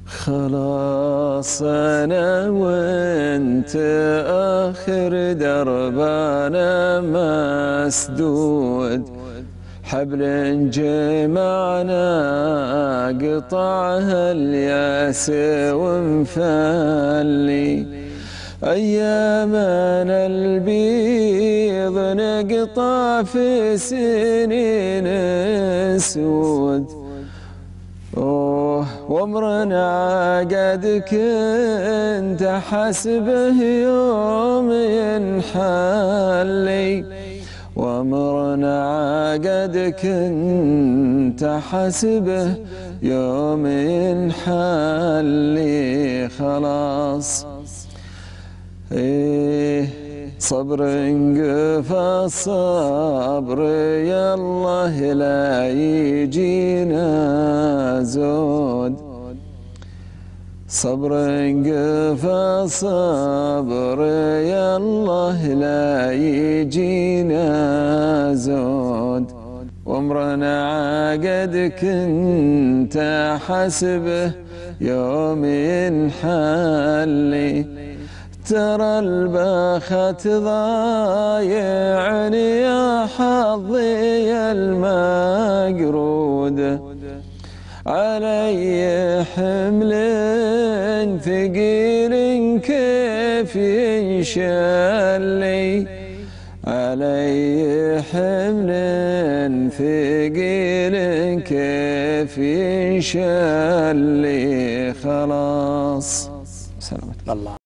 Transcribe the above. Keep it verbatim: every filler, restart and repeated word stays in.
خلاص أنا وأنت آخر دربنا مسدود، حبل جمعنا قطعها الياس ومفلي، أيامنا البيض نقطع في سنين سود. أوه وامرنا عقد كنت حسبه يوم ينحلي، وامرنا عقد كنت حسبه يوم ينحلي. خلاص إيه صبر انقفى الصبر يالله لا يجينا زود، صبر انقفى الصبر يالله لا يجينا زود. وامرنا عقد كنت حسبه يوم ينحلي، ترى البخت ضايعني يا حظي المقرود، علي حمل ثقيل كيف ينشلي، علي حمل ثقيل كيف ينشلي. خلاص سلامتك الله.